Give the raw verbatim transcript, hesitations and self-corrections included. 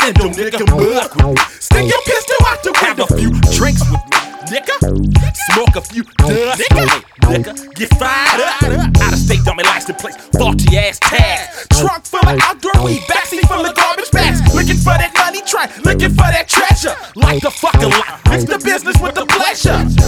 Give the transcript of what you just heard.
window, nigga, mug with me. Stick your pistol out the window. Have a few drinks with me, nigga. Smoke a few dust, nigga. Nigga, get fired up. Out of state, dummy license plates, faulty ass tags. Trunk full of outdoor weed, backseat full of garbage bags. Looking for that money train, looking for that treasure. Like the fucking life, mix the business with the pleasure.